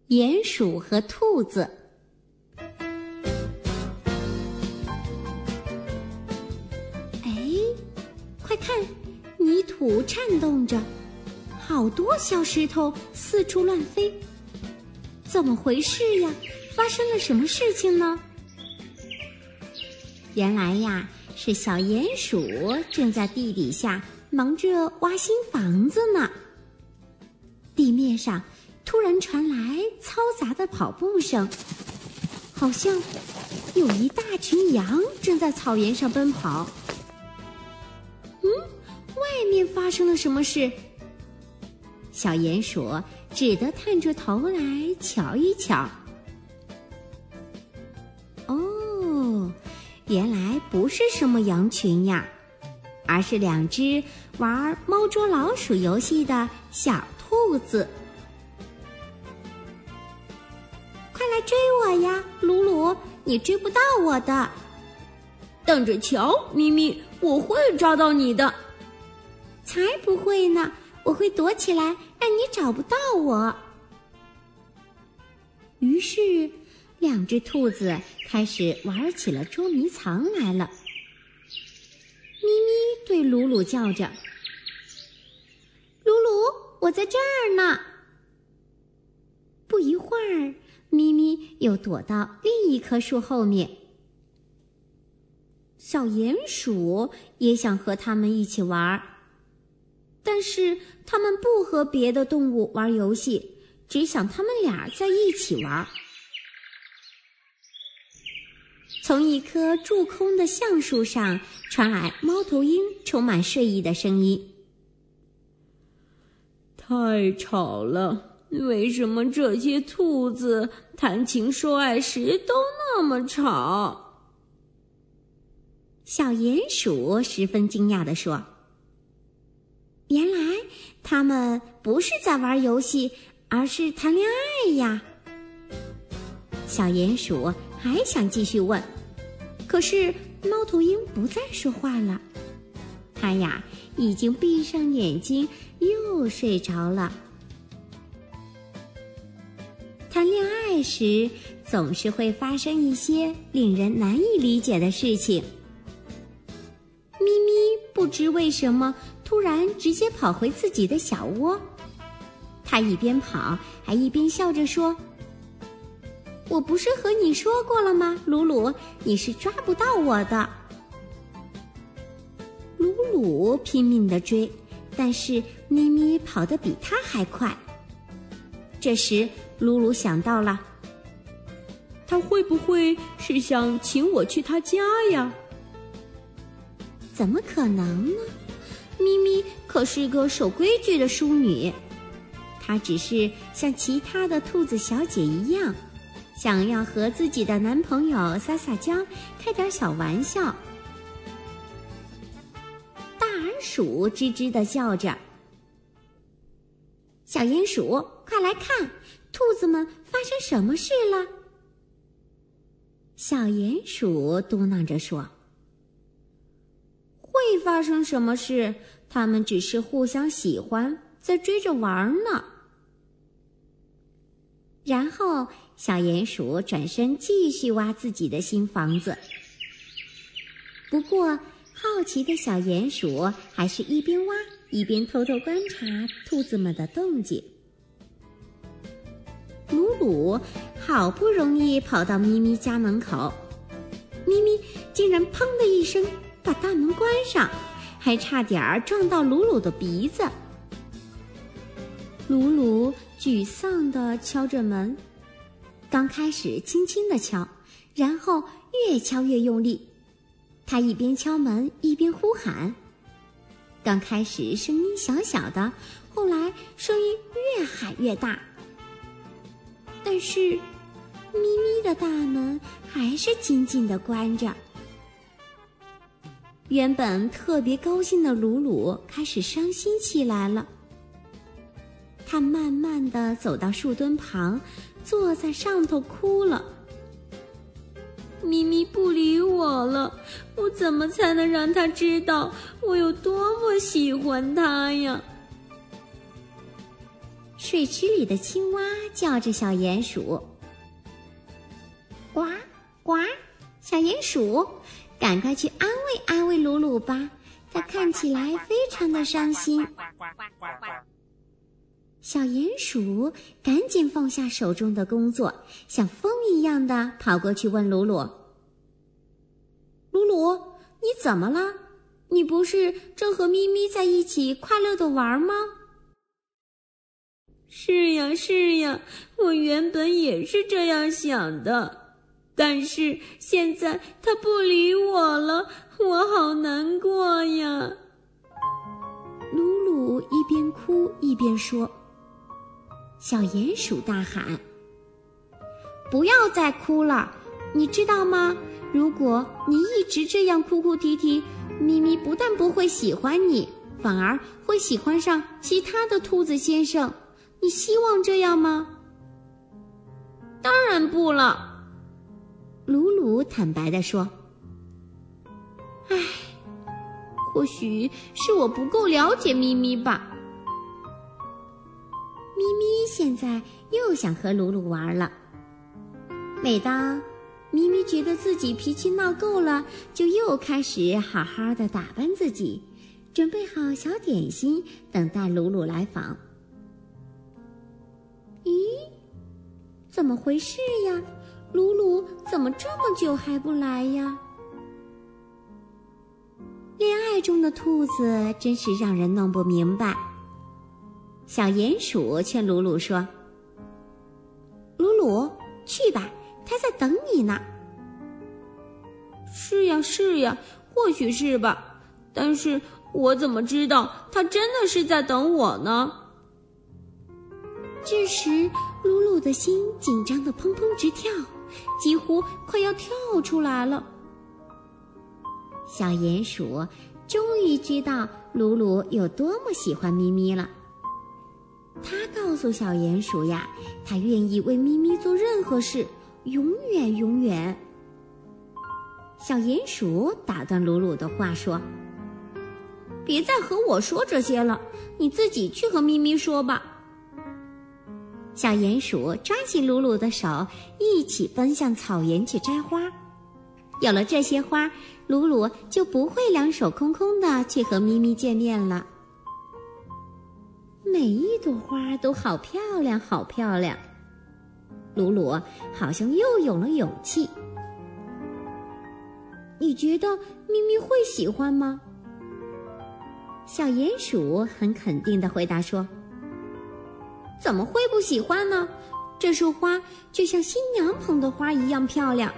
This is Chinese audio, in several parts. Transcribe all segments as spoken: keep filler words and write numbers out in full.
鼹鼠和兔子。哎，快看，泥土颤动着，好多小石头四处乱飞。怎么回事呀？发生了什么事情呢？原来呀，是小鼹鼠正在地底下忙着挖新房子呢。地面上突然传来嘈杂的跑步声，好像有一大群羊正在草原上奔跑。嗯，外面发生了什么事？小鼹鼠只得探出头来瞧一瞧。哦，原来不是什么羊群呀，而是两只玩猫捉老鼠游戏的小兔子。快来追我呀，鲁鲁，你追不到我的。 等着瞧，咪咪，我会抓到你的。 才不会呢，我会躲起来，让你找不到我。于是，两只兔子开始玩起了捉迷藏来了。咪咪对鲁鲁叫着：“鲁鲁，我在这儿呢。”不一会儿，咪咪又躲到另一棵树后面。小鼹鼠也想和他们一起玩，但是他们不和别的动物玩游戏，只想他们俩在一起玩。从一棵蛀空的橡树上传来猫头鹰充满睡意的声音：“ 太吵了，为什么这些兔子谈情说爱时都那么吵？” 小鼹鼠十分惊讶地说：“原来他们不是在玩游戏，而是谈恋爱呀。”小鼹鼠还想继续问，可是猫头鹰不再说话了，它呀已经闭上眼睛又睡着了。谈恋爱时总是会发生一些令人难以理解的事情。咪咪不知为什么突然直接跑回自己的小窝，它一边跑还一边笑着说：“我不是和你说过了吗，鲁鲁，你是抓不到我的。”鲁鲁拼命地追，但是咪咪跑得比他还快。这时鲁鲁想到了， 他会不会是想请我去他家呀？ 怎么可能呢？咪咪可是个守规矩的淑女，她只是像其他的兔子小姐一样，想要和自己的男朋友撒撒娇，开点小玩笑。大耳鼠吱吱地叫着：“小鼹鼠，快来看，兔子们发生什么事了？”小鼹鼠嘟囔着说：“会发生什么事？他们只是互相喜欢，在追着玩呢。”然后小鼹鼠转身继续挖自己的新房子。不过好奇的小鼹鼠还是一边挖一边偷偷观察兔子们的动静。鲁鲁好不容易跑到咪咪家门口，咪咪竟然砰的一声把大门关上，还差点撞到鲁鲁的鼻子。鲁鲁沮丧地敲着门，刚开始轻轻地敲，然后越敲越用力。他一边敲门一边呼喊，刚开始声音小小的，后来声音越喊越大。但是咪咪的大门还是紧紧地关着。原本特别高兴的鲁鲁开始伤心起来了。他慢慢地走到树墩旁，坐在上头哭了。 咪咪不理我了，我怎么才能让他知道我有多么喜欢他呀？ 水池里的青蛙叫着小鼹鼠：呱呱！小鼹鼠，赶快去安慰安慰鲁鲁吧，他看起来非常的伤心。小鼹鼠赶紧放下手中的工作，像风一样的跑过去问鲁鲁：鲁鲁，你怎么了？你不是正和咪咪在一起快乐的玩吗？ 是呀是呀，我原本也是这样想的，但是现在他不理我了，我好难过呀。 鲁鲁一边哭一边说。小鼹鼠大喊：不要再哭了，你知道吗？如果你一直这样哭哭啼啼，咪咪不但不会喜欢你，反而会喜欢上其他的兔子先生。你希望这样吗？ 当然不了， 鲁鲁坦白地说。 唉，或许是我不够了解咪咪吧。 咪咪现在又想和鲁鲁玩了。每当咪咪觉得自己脾气闹够了，就又开始好好的打扮自己，准备好小点心，等待鲁鲁来访。咦，怎么回事呀？鲁鲁怎么这么久还不来呀？恋爱中的兔子真是让人弄不明白。小鼹鼠劝鲁鲁说：鲁鲁，去吧，他在等你呢。 是呀是呀，或许是吧，但是我怎么知道他真的是在等我呢？ 这时鲁鲁的心紧张得砰砰直跳，几乎快要跳出来了。小鼹鼠终于知道鲁鲁有多么喜欢咪咪了。他告诉小鼹鼠呀，他愿意为咪咪做任何事，永远永远。小鼹鼠打断鲁鲁的话说：别再和我说这些了，你自己去和咪咪说吧。小鼹鼠抓起鲁鲁的手，一起奔向草原去摘花。有了这些花，鲁鲁就不会两手空空的去和咪咪见面了。每一朵花都好漂亮，好漂亮。鲁鲁好像又有了勇气。你觉得咪咪会喜欢吗？小鼹鼠很肯定地回答说：怎么会不喜欢呢？这束花就像新娘捧的花一样漂亮。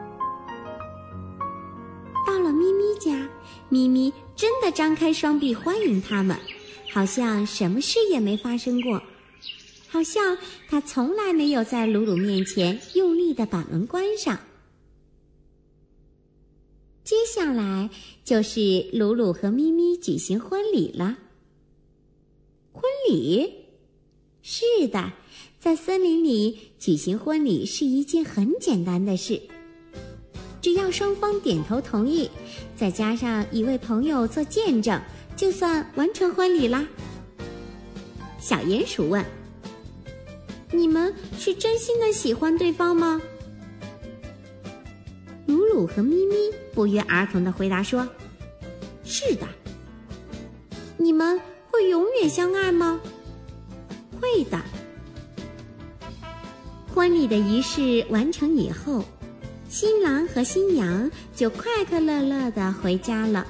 到了咪咪家，咪咪真的张开双臂欢迎他们，好像什么事也没发生过，好像他从来没有在鲁鲁面前用力地把门关上。接下来就是鲁鲁和咪咪举行婚礼了。婚礼？是的，在森林里举行婚礼是一件很简单的事，只要双方点头同意，再加上一位朋友做见证，就算完成婚礼啦。小鼹鼠问：你们是真心的喜欢对方吗？鲁鲁和咪咪不约而同地回答说：是的。你们会永远相爱吗？会的。婚礼的仪式完成以后，新郎和新娘就快快乐乐地回家了。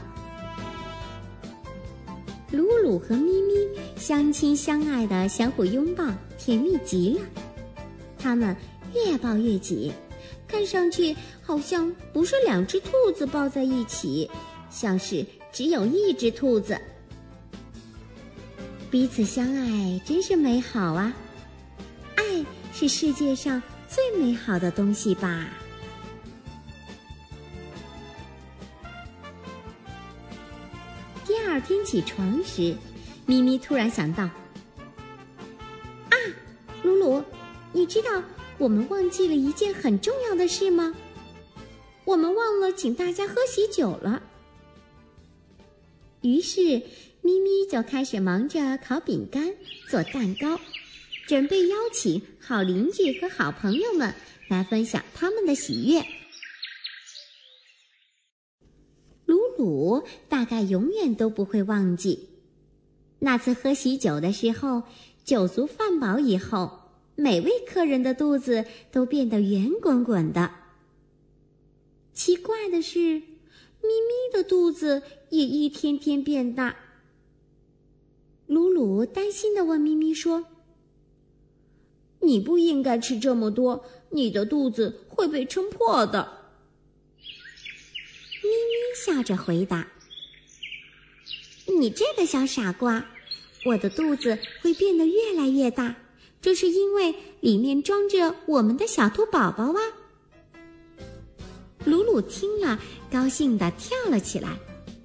鲁鲁和咪咪相亲相爱的相互拥抱，甜蜜极了。他们越抱越紧，看上去好像不是两只兔子抱在一起，像是只有一只兔子。彼此相爱真是美好啊！爱是世界上最美好的东西吧。第二天起床时，咪咪突然想到：啊，鲁鲁，你知道我们忘记了一件很重要的事吗？我们忘了请大家喝喜酒了。于是咪咪就开始忙着烤饼干、做蛋糕， 准备邀请好邻居和好朋友们来分享他们的喜悦。鲁鲁大概永远都不会忘记，那次喝喜酒的时候，酒足饭饱以后，每位客人的肚子都变得圆滚滚的。奇怪的是，咪咪的肚子也一天天变大。鲁鲁担心地问咪咪说：“你不应该吃这么多，你的肚子会被撑破的。”咪咪笑着回答：“你这个小傻瓜，我的肚子会变得越来越大，这是因为里面装着我们的小兔宝宝啊。”鲁鲁听了，高兴地跳了起来。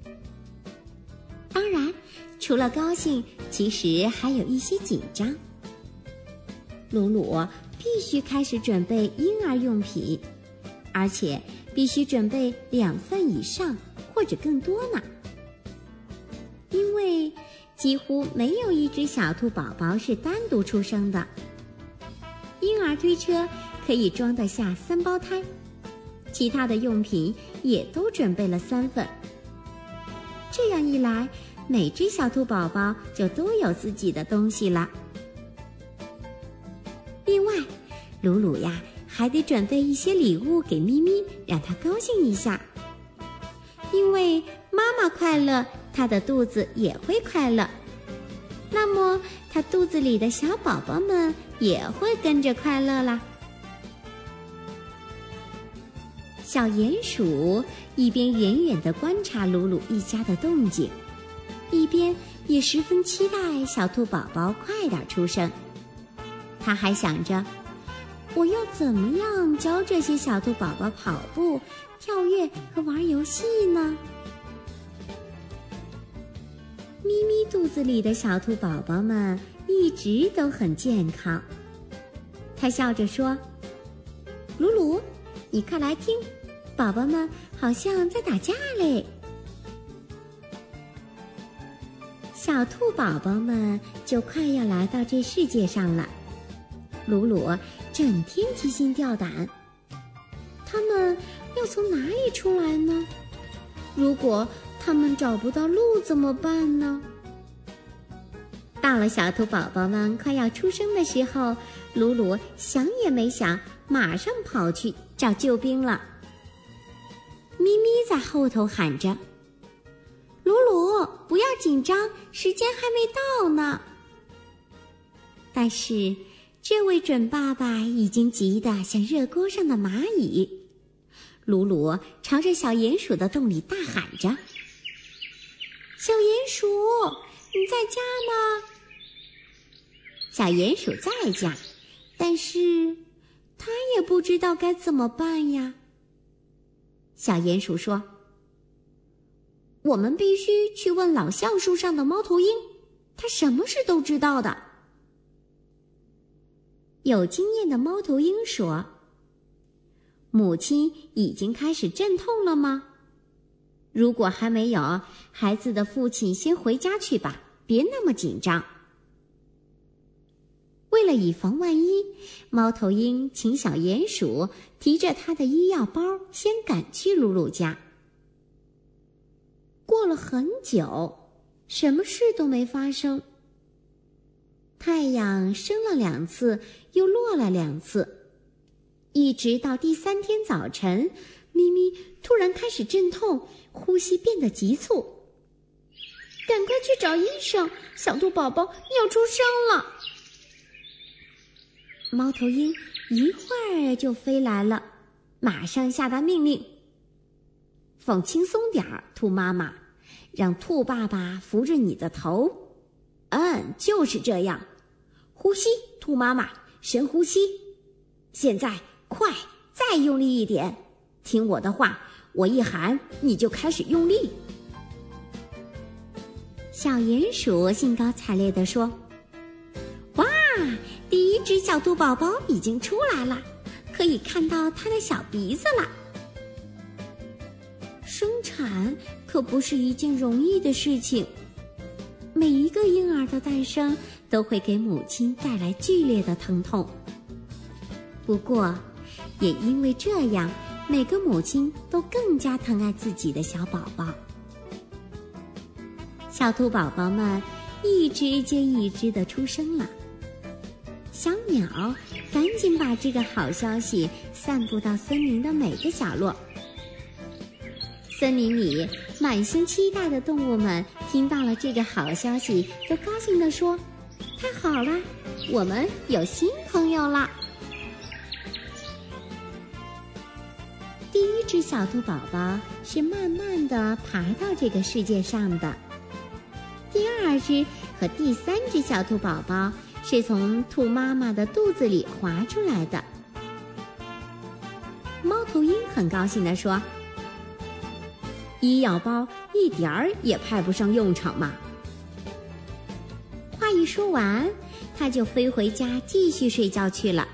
当然，除了高兴，其实还有一些紧张。鲁鲁必须开始准备婴儿用品，而且必须准备两份以上或者更多呢。因为几乎没有一只小兔宝宝是单独出生的。婴儿推车可以装得下三胞胎，其他的用品也都准备了三份。这样一来，每只小兔宝宝就都有自己的东西了。另外，鲁鲁呀还得准备一些礼物给咪咪，让她高兴一下。因为妈妈快乐，她的肚子也会快乐，那么她肚子里的小宝宝们也会跟着快乐啦。小鼹鼠一边远远地观察鲁鲁一家的动静，一边也十分期待小兔宝宝快点出生。他还想着，我要怎么样教这些小兔宝宝跑步、跳跃和玩游戏呢？咪咪肚子里的小兔宝宝们一直都很健康。他笑着说：“鲁鲁，你快来听，宝宝们好像在打架嘞。”小兔宝宝们就快要来到这世界上了。鲁鲁整天提心吊胆，他们要从哪里出来呢？如果他们找不到路怎么办呢？到了小兔宝宝们快要出生的时候，鲁鲁想也没想，马上跑去找救兵了。咪咪在后头喊着：“鲁鲁，不要紧张，时间还没到呢。”但是这位准爸爸已经急得像热锅上的蚂蚁。鲁鲁朝着小鼹鼠的洞里大喊着：“小鼹鼠，你在家吗？”小鼹鼠在家，但是他也不知道该怎么办呀。小鼹鼠说：“我们必须去问老橡树上的猫头鹰，他什么事都知道的。”有经验的猫头鹰说：“母亲已经开始阵痛了吗？如果还没有，孩子的父亲先回家去吧，别那么紧张。”为了以防万一，猫头鹰请小鼹鼠提着他的医药包先赶去鲁鲁家。过了很久，什么事都没发生。太阳升了两次，又落了两次，一直到第三天早晨，咪咪突然开始阵痛，呼吸变得急促。赶快去找医生，小兔宝宝要出生了。猫头鹰一会儿就飞来了，马上下达命令：“放轻松点儿，兔妈妈，让兔爸爸扶着你的头。嗯，就是这样。呼吸，兔妈妈，深呼吸。现在，快，再用力一点。听我的话，我一喊，你就开始用力。”小鼹鼠兴高采烈地说：“哇，第一只小兔宝宝已经出来了，可以看到它的小鼻子了。”生产可不是一件容易的事情，每一个婴儿的诞生都会给母亲带来剧烈的疼痛。不过，也因为这样，每个母亲都更加疼爱自己的小宝宝。小兔宝宝们一只接一只的出生了，小鸟赶紧把这个好消息散布到森林的每个角落。森林里满心期待的动物们听到了这个好消息，都高兴地说：太好了，我们有新朋友了。第一只小兔宝宝是慢慢地爬到这个世界上的，第二只和第三只小兔宝宝是从兔妈妈的肚子里滑出来的。猫头鹰很高兴地说：医药包一点儿也派不上用场嘛。话一说完，它就飞回家继续睡觉去了。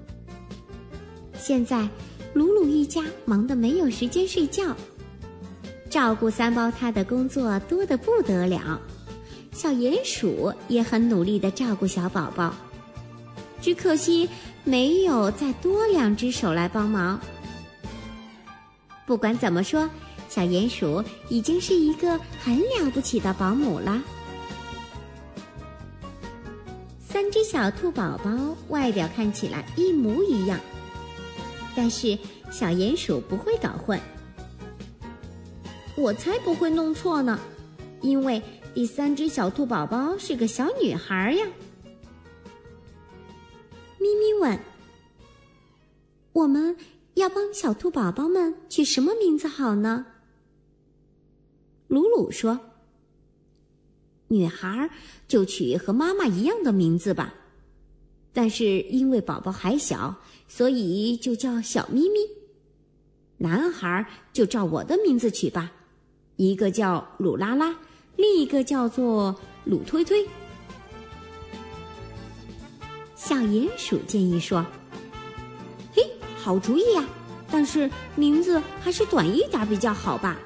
现在鲁鲁一家忙得没有时间睡觉，照顾三胞胎的工作多得不得了。小鼹鼠也很努力地照顾小宝宝，只可惜没有再多两只手来帮忙。不管怎么说，小鼹鼠已经是一个很了不起的保姆了。三只小兔宝宝外表看起来一模一样，但是小鼹鼠不会搞混。我才不会弄错呢，因为第三只小兔宝宝是个小女孩呀。咪咪问：我们要帮小兔宝宝们取什么名字好呢？鲁鲁说：女孩就取和妈妈一样的名字吧，但是因为宝宝还小，所以就叫小咪咪。男孩就照我的名字取吧，一个叫鲁拉拉，另一个叫做鲁推推。小鼹鼠建议说：嘿，好主意呀，但是名字还是短一点比较好吧。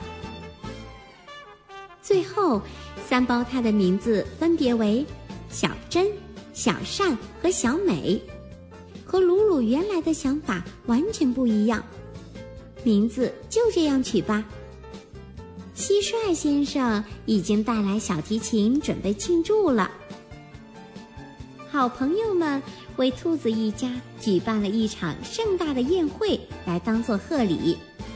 最后，三胞胎的名字分别为小珍、小善和小美，和鲁鲁原来的想法完全不一样。名字就这样取吧。蟋蟀先生已经带来小提琴准备庆祝了。好朋友们为兔子一家举办了一场盛大的宴会来当作贺礼。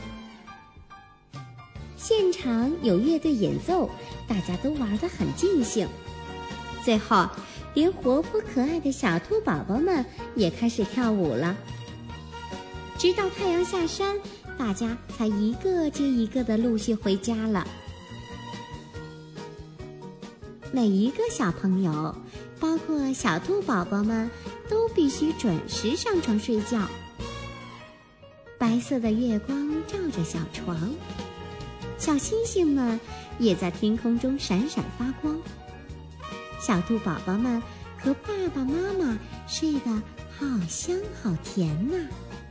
现场有乐队演奏，大家都玩得很尽兴。最后，连活泼可爱的小兔宝宝们也开始跳舞了。直到太阳下山，大家才一个接一个地陆续回家了。每一个小朋友，包括小兔宝宝们，都必须准时上床睡觉。白色的月光照着小床，小星星们也在天空中闪闪发光。小兔宝宝们和爸爸妈妈睡得好香好甜呐。